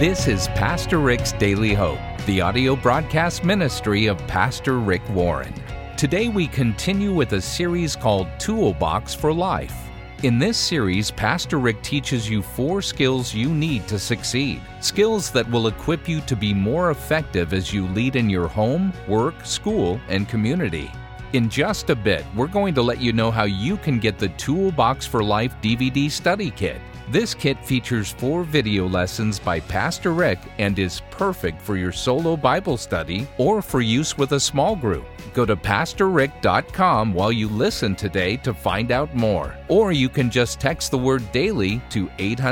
This is Pastor Rick's Daily Hope, the audio broadcast ministry of Pastor Rick Warren. Today we continue with a series called Toolbox for Life. In this series, Pastor Rick teaches you 4 skills you need to succeed. Skills that will equip you to be more effective as you lead in your home, work, school, and community. In just a bit, we're going to let you know how you can get the Toolbox for Life DVD study kit. This kit features 4 video lessons by Pastor Rick and is perfect for your solo Bible study or for use with a small group. Go to PastorRick.com while you listen today to find out more. Or you can just text the word DAILY to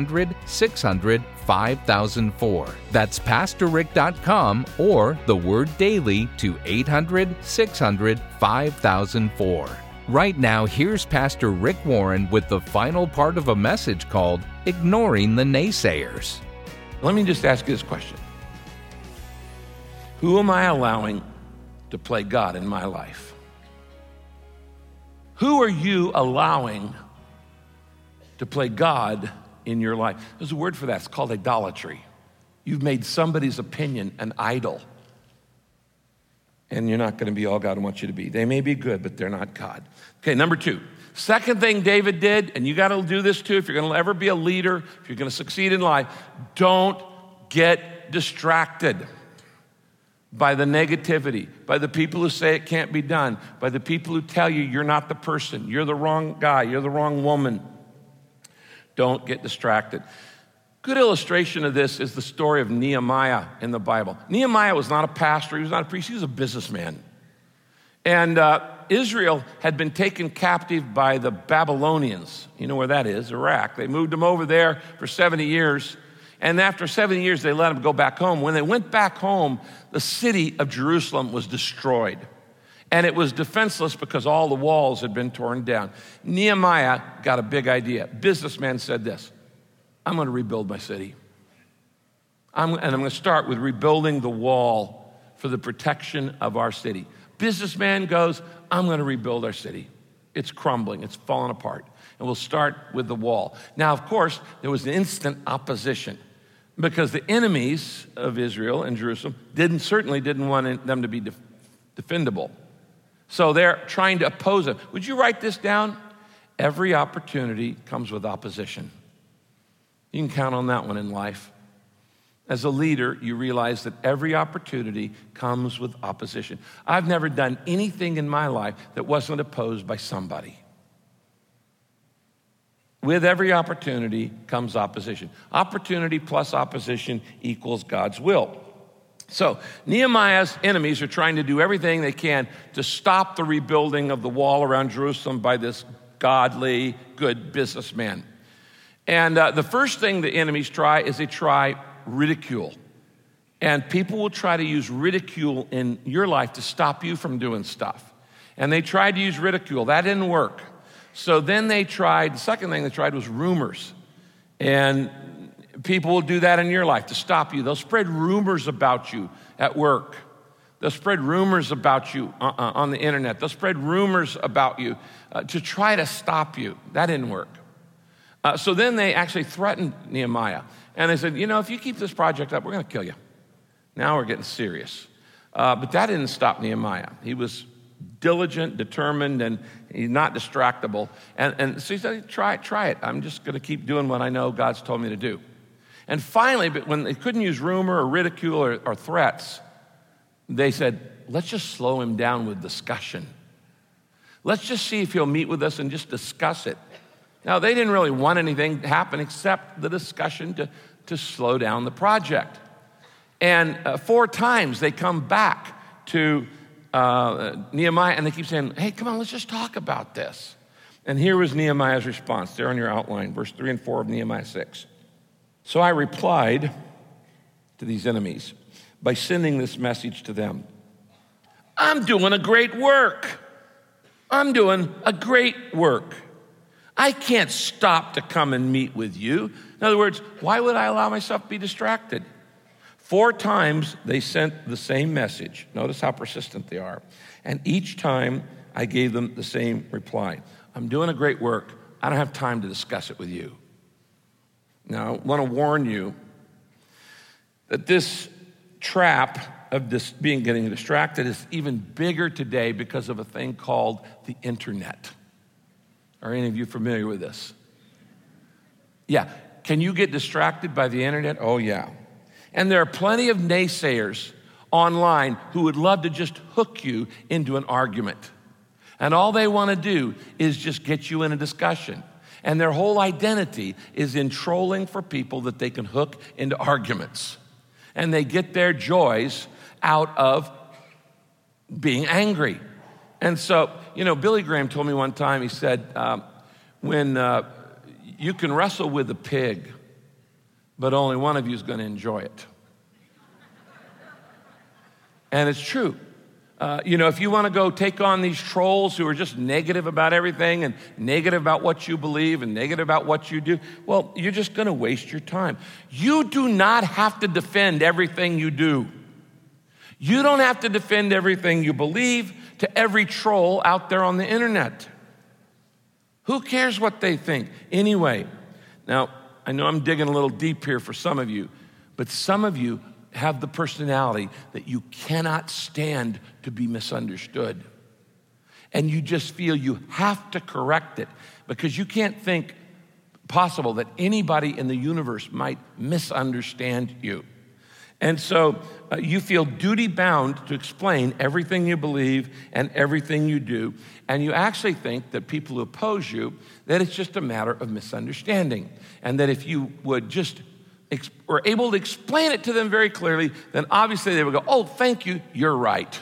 800-600-5004. That's PastorRick.com or the word DAILY to 800-600-5004. Right now, here's Pastor Rick Warren with the final part of a message called Ignoring the Naysayers. Let me just ask you this question. Who am I allowing to play God in my life? Who are you allowing to play God in your life? There's a word for that. It's called idolatry. You've made somebody's opinion an idol. And you're not going to be all God wants you to be. They may be good, but they're not God. Okay, number 2. Second thing David did, and you got to do this too if you're going to ever be a leader, if you're going to succeed in life, don't get distracted by the negativity, by the people who say it can't be done, by the people who tell you you're not the person, you're the wrong guy, you're the wrong woman. Don't get distracted. Good illustration of this is the story of Nehemiah in the Bible. Nehemiah was not a pastor, he was not a priest, he was a businessman. And Israel had been taken captive by the Babylonians. You know where that is, Iraq. They moved them over there for 70 years. And after 70 years, they let them go back home. When they went back home, the city of Jerusalem was destroyed. And it was defenseless because all the walls had been torn down. Nehemiah got a big idea. Businessman said this: I'm going to rebuild my city. I'm going to start with rebuilding the wall for the protection of our city. Businessman goes, I'm going to rebuild our city. It's crumbling. It's falling apart. And we'll start with the wall. Now, of course, there was instant opposition because the enemies of Israel and Jerusalem certainly didn't want them to be defendable. So they're trying to oppose them. Would you write this down? Every opportunity comes with opposition. You can count on that one in life. As a leader, you realize that every opportunity comes with opposition. I've never done anything in my life that wasn't opposed by somebody. With every opportunity comes opposition. Opportunity plus opposition equals God's will. So Nehemiah's enemies are trying to do everything they can to stop the rebuilding of the wall around Jerusalem by this godly, good businessman. And the first thing the enemies try is they try ridicule. And people will try to use ridicule in your life to stop you from doing stuff. And they tried to use ridicule. That didn't work. So then the second thing they tried was rumors. And people will do that in your life to stop you. They'll spread rumors about you at work. They'll spread rumors about you on the internet. They'll spread rumors about you to try to stop you. That didn't work. So then they actually threatened Nehemiah. And they said, if you keep this project up, we're going to kill you. Now we're getting serious. But that didn't stop Nehemiah. He was diligent, determined, and he's not distractible. And so he said, try it. I'm just going to keep doing what I know God's told me to do. And finally, but when they couldn't use rumor or ridicule or threats, they said, let's just slow him down with discussion. Let's just see if he'll meet with us and just discuss it. Now, they didn't really want anything to happen except the discussion to slow down the project. And 4 times they come back to Nehemiah and they keep saying, hey, come on, let's just talk about this. And here was Nehemiah's response. There on your outline, verse 3 and 4 of Nehemiah 6. So I replied to these enemies by sending this message to them. I'm doing a great work. I'm doing a great work. I can't stop to come and meet with you. In other words, why would I allow myself to be distracted? 4 times they sent the same message. Notice how persistent they are. And each time I gave them the same reply. I'm doing a great work. I don't have time to discuss it with you. Now, I want to warn you, that this trap of this getting distracted is even bigger today because of a thing called the internet. Are any of you familiar with this? Yeah. Can you get distracted by the internet? Oh, yeah. And there are plenty of naysayers online who would love to just hook you into an argument. And all they want to do is just get you in a discussion. And their whole identity is in trolling for people that they can hook into arguments. And they get their joys out of being angry. And so, Billy Graham told me one time, he said, when you can wrestle with a pig, but only one of you is going to enjoy it. And it's true. If you want to go take on these trolls who are just negative about everything and negative about what you believe and negative about what you do, well, you're just going to waste your time. You do not have to defend everything you do. You don't have to defend everything you believe to every troll out there on the internet. Who cares what they think? Anyway, now, I know I'm digging a little deep here for some of you, but some of you have the personality that you cannot stand to be misunderstood. And you just feel you have to correct it because you can't think possible that anybody in the universe might misunderstand you. And so you feel duty-bound to explain everything you believe and everything you do, and you actually think that people who oppose you, that it's just a matter of misunderstanding, and that if you would just were able to explain it to them very clearly, then obviously they would go, oh, thank you, you're right.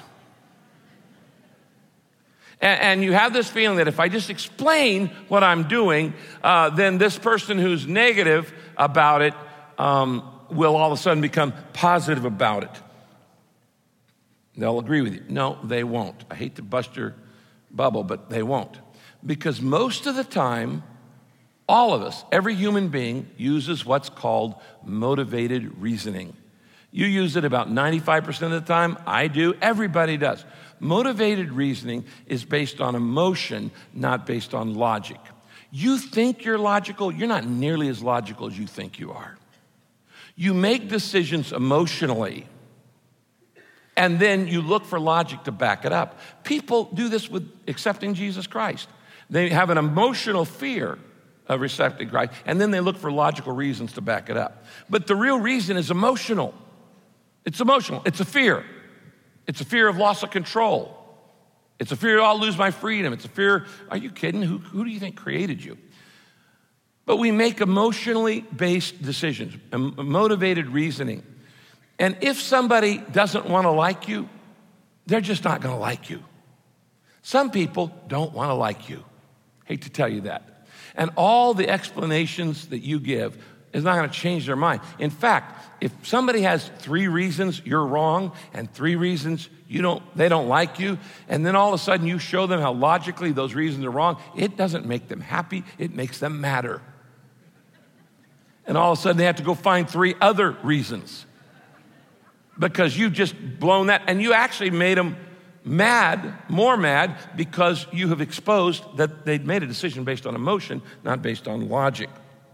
And you have this feeling that if I just explain what I'm doing, then this person who's negative about it will all of a sudden become positive about it. They'll agree with you. No, they won't. I hate to bust your bubble, but they won't. Because most of the time, all of us, every human being, uses what's called motivated reasoning. You use it about 95% of the time. I do. Everybody does. Motivated reasoning is based on emotion, not based on logic. You think you're logical. You're not nearly as logical as you think you are. You make decisions emotionally, and then you look for logic to back it up. People do this with accepting Jesus Christ. They have an emotional fear of accepting Christ, and then they look for logical reasons to back it up. But the real reason is emotional. It's emotional. It's a fear. It's a fear of loss of control. It's a fear I'll lose my freedom. It's a fear, are you kidding? Who do you think created you? But we make emotionally based decisions, motivated reasoning. And if somebody doesn't want to like you, they're just not going to like you. Some people don't want to like you. Hate to tell you that. And all the explanations that you give is not going to change their mind. In fact, if somebody has 3 reasons you're wrong and 3 reasons they don't like you, and then all of a sudden you show them how logically those reasons are wrong, it doesn't make them happy, it makes them madder. And all of a sudden they have to go find 3 other reasons because you've just blown that, and you actually made them mad, more mad, because you have exposed that they'd made a decision based on emotion, not based on logic.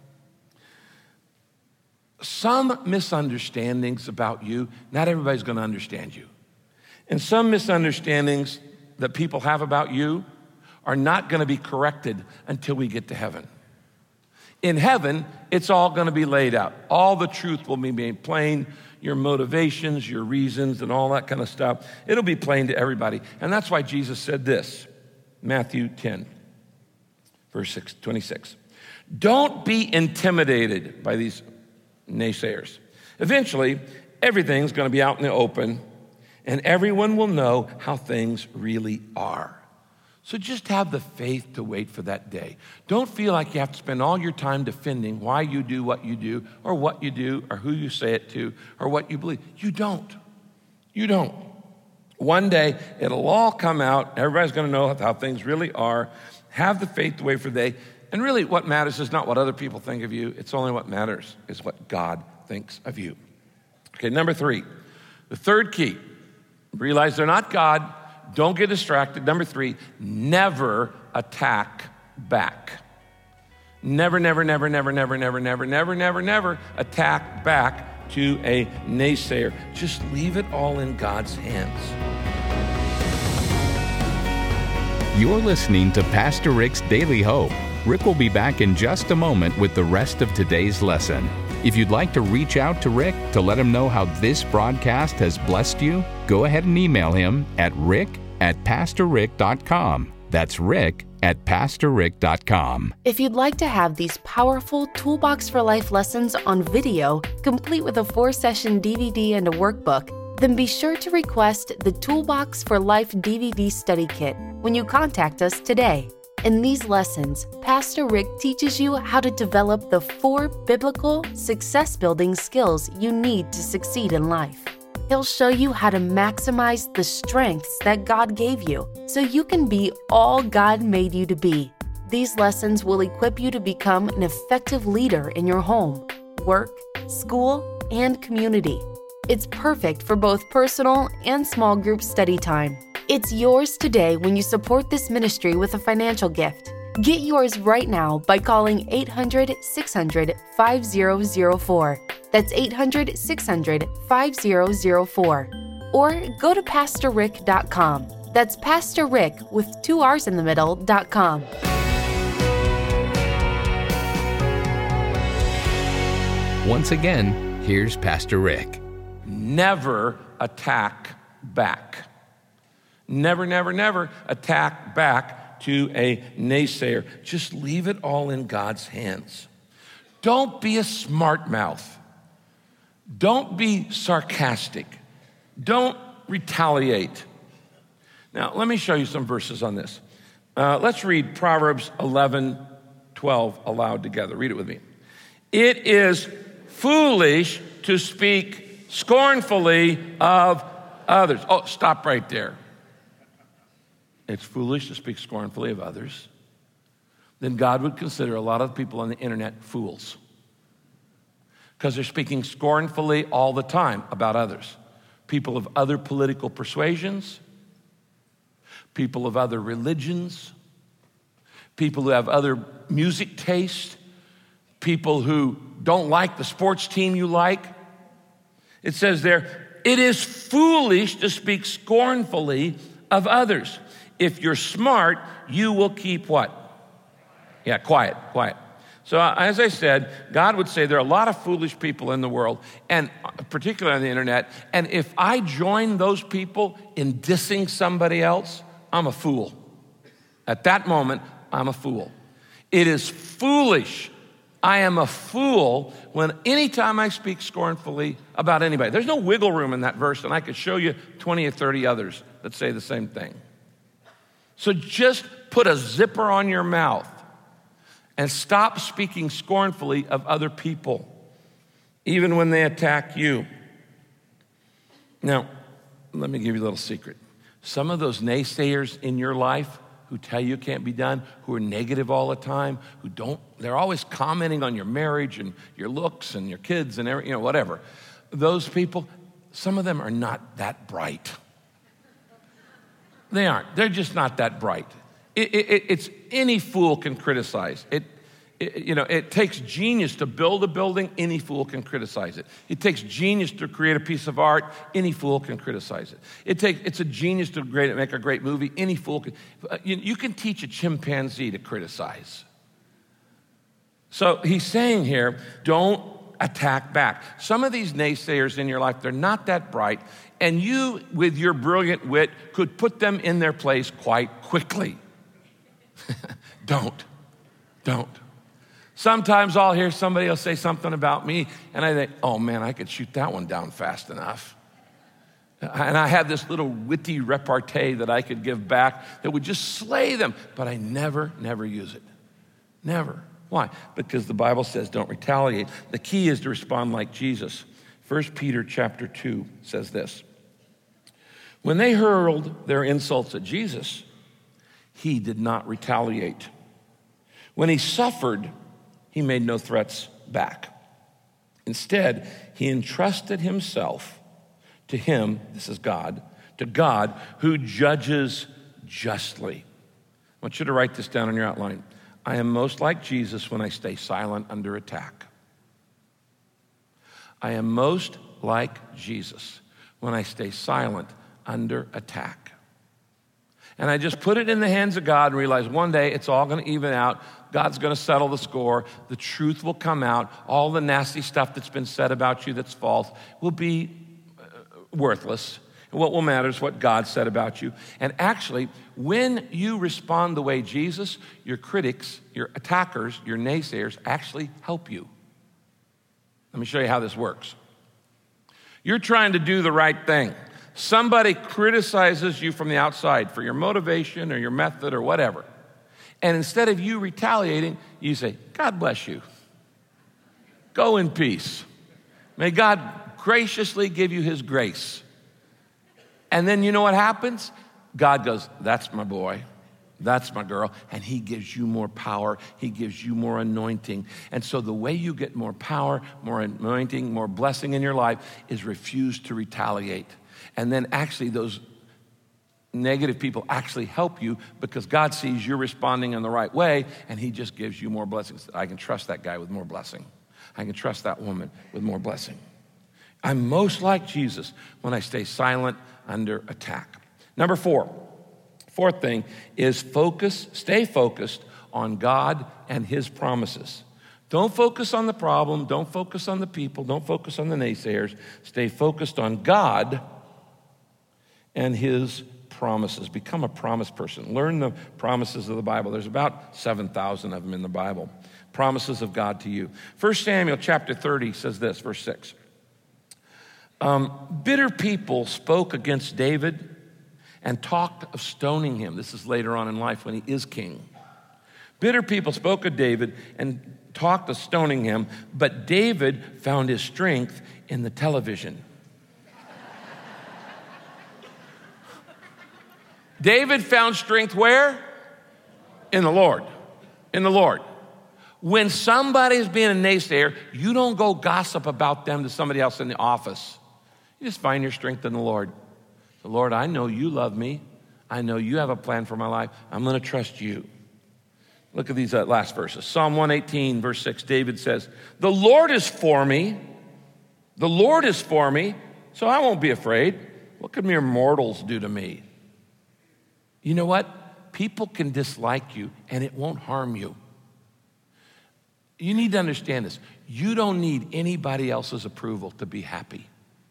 Some misunderstandings about you, not everybody's going to understand you. And some misunderstandings that people have about you are not going to be corrected until we get to heaven. In heaven, it's all going to be laid out. All the truth will be made plain, your motivations, your reasons, and all that kind of stuff. It'll be plain to everybody. And that's why Jesus said this, Matthew 10, verse 26. Don't be intimidated by these naysayers. Eventually, everything's going to be out in the open, and everyone will know how things really are. So just have the faith to wait for that day. Don't feel like you have to spend all your time defending why you do, or what you do, or who you say it to, or what you believe. You don't. You don't. One day, it'll all come out. Everybody's going to know how things really are. Have the faith to wait for the day. And really, what matters is not what other people think of you. It's only what matters is what God thinks of you. Okay, number 3. The third key. Realize they're not God. Don't get distracted. Number 3, never attack back. Never attack back to a naysayer. Just leave it all in God's hands. You're listening to Pastor Rick's Daily Hope. Rick will be back in just a moment with the rest of today's lesson. If you'd like to reach out to Rick to let him know how this broadcast has blessed you, go ahead and email him at rick@pastorrick.com. That's rick@pastorrick.com. If you'd like to have these powerful Toolbox for Life lessons on video, complete with a 4-session DVD and a workbook, then be sure to request the Toolbox for Life DVD study kit when you contact us today. In these lessons, Pastor Rick teaches you how to develop the 4 biblical success-building skills you need to succeed in life. He'll show you how to maximize the strengths that God gave you so you can be all God made you to be. These lessons will equip you to become an effective leader in your home, work, school, and community. It's perfect for both personal and small group study time. It's yours today when you support this ministry with a financial gift. Get yours right now by calling 800-600-5004. That's 800-600-5004. Or go to PastorRick.com. That's Pastor Rick with 2 R's in the middle.com. Once again, here's Pastor Rick. Never attack back. Never, never, never attack back to a naysayer. Just leave it all in God's hands. Don't be a smart mouth. Don't be sarcastic. Don't retaliate. Now, let me show you some verses on this. Let's read Proverbs 11:12 aloud together. Read it with me. It is foolish to speak scornfully of others. Oh, stop right there. It's foolish to speak scornfully of others. Then God would consider a lot of people on the internet fools, because they're speaking scornfully all the time about others. People of other political persuasions, people of other religions, people who have other music taste, people who don't like the sports team you like. It says there, it is foolish to speak scornfully of others. If you're smart, you will keep what? Yeah, quiet. So as I said, God would say there are a lot of foolish people in the world, and particularly on the internet, and if I join those people in dissing somebody else, I'm a fool. At that moment, I'm a fool. It is foolish. I am a fool when anytime I speak scornfully about anybody. There's no wiggle room in that verse, and I could show you 20 or 30 others that say the same thing. So just put a zipper on your mouth and stop speaking scornfully of other people, even when they attack you. Now, let me give you a little secret. Some of those naysayers in your life who tell you it can't be done, who are negative all the time, they're always commenting on your marriage and your looks and your kids and whatever. Those people, some of them are not that bright. They aren't. They're just not that bright. It's any fool can criticize. It takes genius to build a building. Any fool can criticize it. It takes genius to create a piece of art. Any fool can criticize it. It's a genius to make a great movie. Any fool can. You can teach a chimpanzee to criticize. So he's saying here, don't attack back. Some of these naysayers in your life, they're not that bright, and you, with your brilliant wit, could put them in their place quite quickly. Don't. Sometimes I'll hear somebody will say something about me, and I think, oh man, I could shoot that one down fast enough. And I have this little witty repartee that I could give back that would just slay them, but I never use it. Never. Why? Because the Bible says don't retaliate. The key is to respond like Jesus. 1 Peter chapter 2 says this. When they hurled their insults at Jesus, he did not retaliate. When he suffered, he made no threats back. Instead, he entrusted himself to him, this is God, to God who judges justly. I want you to write this down in your outline. I am most like Jesus when I stay silent under attack. I am most like Jesus when I stay silent under attack. And I just put it in the hands of God and realize one day it's all going to even out. God's going to settle the score. The truth will come out. All the nasty stuff that's been said about you that's false will be worthless. And what will matter is what God said about you. And actually, when you respond the way Jesus, your critics, your attackers, your naysayers actually help you. Let me show you how this works. You're trying to do the right thing. Somebody criticizes you from the outside for your motivation or your method or whatever. And instead of you retaliating, you say, God bless you. Go in peace. May God graciously give you his grace. And then you know what happens? God goes, that's my boy. That's my girl. And he gives you more power. He gives you more anointing. And so the way you get more power, more anointing, more blessing in your life is refuse to retaliate. And then actually those negative people actually help you because God sees you're responding in the right way and he just gives you more blessings. I can trust that guy with more blessing. I can trust that woman with more blessing. I'm most like Jesus when I stay silent under attack. Number fourth thing is stay focused on God and his promises. Don't focus on the problem. Don't focus on the people. Don't focus on the naysayers. Stay focused on God and his promises. Become a promise person. Learn the promises of the Bible. There's about 7,000 of them in the Bible. Promises of God to you. 1 Samuel chapter 30 says this, verse 6. Bitter people spoke against David and talked of stoning him. This is later on in life when he is king. Bitter people spoke of David and talked of stoning him, but David found his strength in the television. David found strength where? In the Lord. In the Lord. When somebody's being a naysayer, you don't go gossip about them to somebody else in the office. You just find your strength in the Lord. So, Lord, I know you love me. I know you have a plan for my life. I'm going to trust you. Look at these last verses. Psalm 118, verse 6, David says, the Lord is for me. The Lord is for me, so I won't be afraid. What could mere mortals do to me? You know what? People can dislike you, and it won't harm you. You need to understand this. You don't need anybody else's approval to be happy.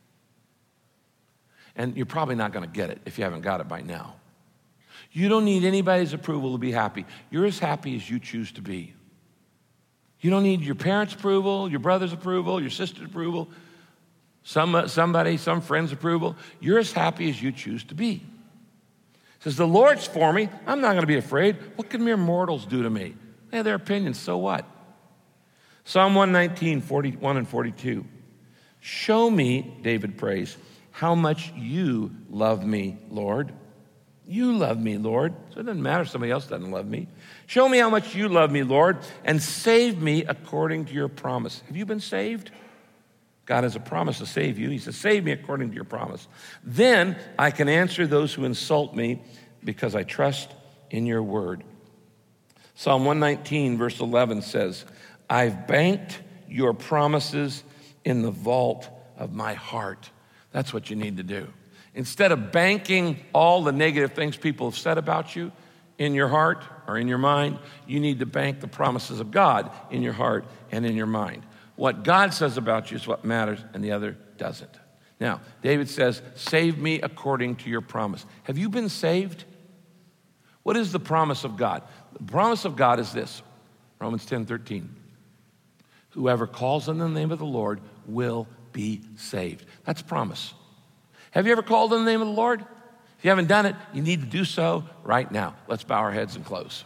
And you're probably not going to get it if you haven't got it by now. You don't need anybody's approval to be happy. You're as happy as you choose to be. You don't need your parents' approval, your brother's approval, your sister's approval, some friend's approval. You're as happy as you choose to be. It says, the Lord's for me. I'm not going to be afraid. What can mere mortals do to me? They have their opinions, so what? Psalm 119, 41 and 42. Show me, David prays, how much you love me, Lord. You love me, Lord. So it doesn't matter if somebody else doesn't love me. Show me how much you love me, Lord, and save me according to your promise. Have you been saved? God has a promise to save you. He says, save me according to your promise. Then I can answer those who insult me because I trust in your word. Psalm 119, verse 11 says, I've banked your promises in the vault of my heart. That's what you need to do. Instead of banking all the negative things people have said about you in your heart or in your mind, you need to bank the promises of God in your heart and in your mind. What God says about you is what matters, and the other doesn't. Now, David says, save me according to your promise. Have you been saved? What is the promise of God? The promise of God is this, Romans 10:13. Whoever calls on the name of the Lord will be saved. That's a promise. Have you ever called on the name of the Lord? If you haven't done it, you need to do so right now. Let's bow our heads and close.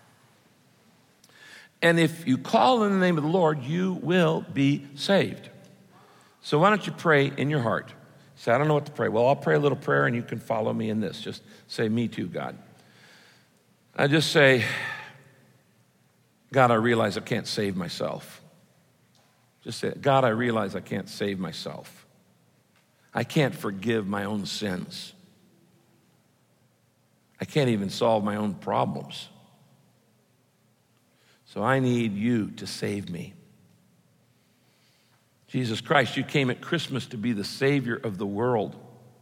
And if you call in the name of the Lord, you will be saved. So why don't you pray in your heart? Say, I don't know what to pray. Well, I'll pray a little prayer and you can follow me in this. Just say, me too, God. I just say, God, I realize I can't save myself. Just say, God, I realize I can't save myself. I can't forgive my own sins. I can't even solve my own problems. So I need you to save me. Jesus Christ, you came at Christmas to be the Savior of the world.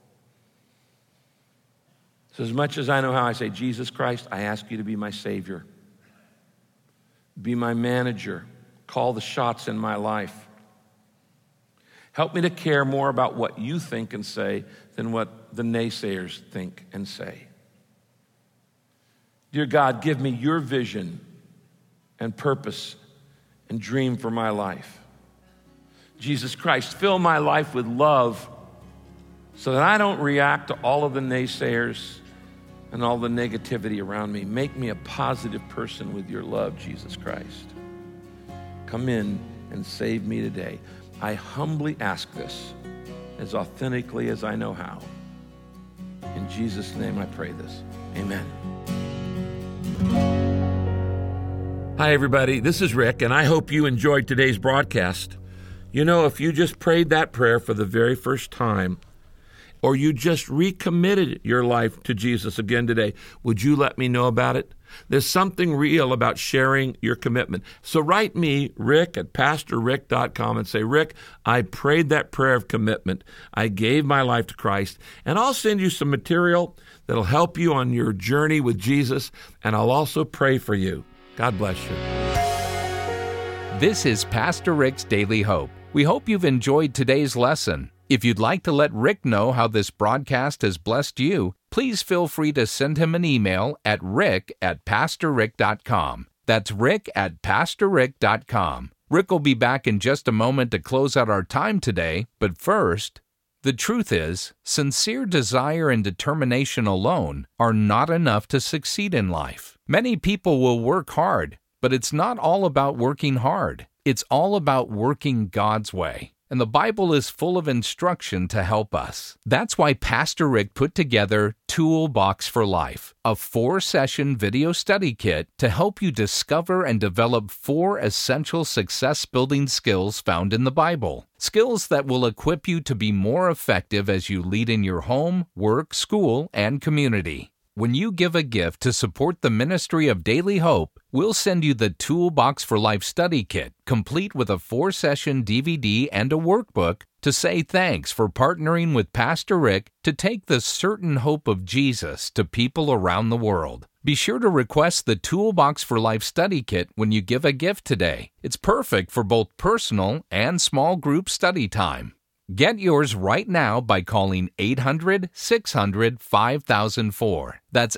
So as much as I know how, I say, Jesus Christ, I ask you to be my Savior. Be my manager. Call the shots in my life. Help me to care more about what you think and say than what the naysayers think and say. Dear God, give me your vision and purpose and dream for my life. Jesus Christ, fill my life with love so that I don't react to all of the naysayers and all the negativity around me. Make me a positive person with your love, Jesus Christ. Come in and save me today. I humbly ask this as authentically as I know how. In Jesus' name I pray this. Amen. Hi, everybody. This is Rick, and I hope you enjoyed today's broadcast. You know, if you just prayed that prayer for the very first time, or you just recommitted your life to Jesus again today, would you let me know about it? There's something real about sharing your commitment. So write me, Rick, at PastorRick.com and say, Rick, I prayed that prayer of commitment. I gave my life to Christ, and I'll send you some material that'll help you on your journey with Jesus, and I'll also pray for you. God bless you. This is Pastor Rick's Daily Hope. We hope you've enjoyed today's lesson. If you'd like to let Rick know how this broadcast has blessed you, please feel free to send him an email at rick@pastorrick.com. That's rick@pastorrick.com. Rick will be back in just a moment to close out our time today, but first, the truth is, sincere desire and determination alone are not enough to succeed in life. Many people will work hard, but it's not all about working hard. It's all about working God's way. And the Bible is full of instruction to help us. That's why Pastor Rick put together Toolbox for Life, a 4-session video study kit to help you discover and develop 4 essential success-building skills found in the Bible. Skills that will equip you to be more effective as you lead in your home, work, school, and community. When you give a gift to support the ministry of Daily Hope, we'll send you the Toolbox for Life study kit, complete with a 4-session DVD and a workbook to say thanks for partnering with Pastor Rick to take the certain hope of Jesus to people around the world. Be sure to request the Toolbox for Life study kit when you give a gift today. It's perfect for both personal and small group study time. Get yours right now by calling 800-600-5004. That's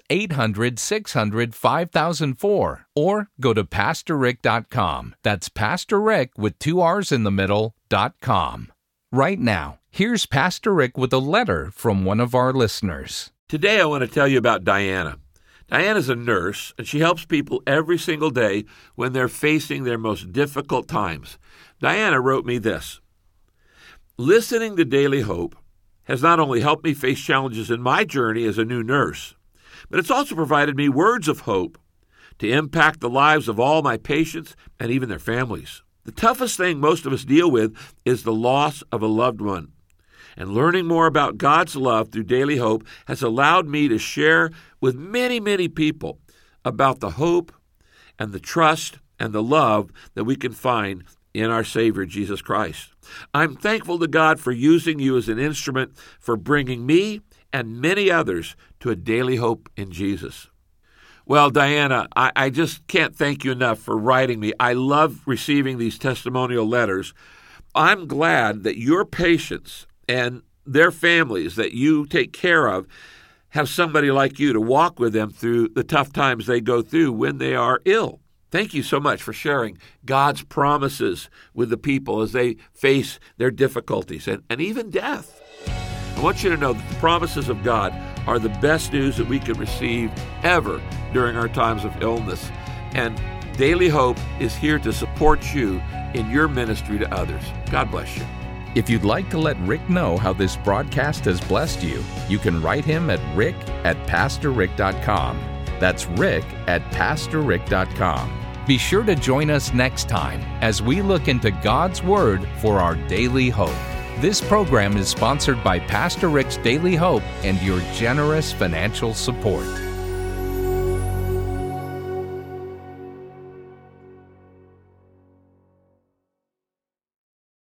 800-600-5004. Or go to PastorRick.com. That's Pastor Rick with 2 R's in the middle, .com. Right now, here's Pastor Rick with a letter from one of our listeners. Today I want to tell you about Diana. Diana's a nurse, and she helps people every single day when they're facing their most difficult times. Diana wrote me this. Listening to Daily Hope has not only helped me face challenges in my journey as a new nurse, but it's also provided me words of hope to impact the lives of all my patients and even their families. The toughest thing most of us deal with is the loss of a loved one. And learning more about God's love through Daily Hope has allowed me to share with many, many people about the hope and the trust and the love that we can find in our Savior, Jesus Christ. I'm thankful to God for using you as an instrument for bringing me and many others to a daily hope in Jesus. Well, Diana, I just can't thank you enough for writing me. I love receiving these testimonial letters. I'm glad that your patients and their families that you take care of have somebody like you to walk with them through the tough times they go through when they are ill. Thank you so much for sharing God's promises with the people as they face their difficulties and even death. I want you to know that the promises of God are the best news that we can receive ever during our times of illness. And Daily Hope is here to support you in your ministry to others. God bless you. If you'd like to let Rick know how this broadcast has blessed you, you can write him at rick@pastorrick.com. That's rick@pastorrick.com. Be sure to join us next time as we look into God's Word for our daily hope. This program is sponsored by Pastor Rick's Daily Hope and your generous financial support.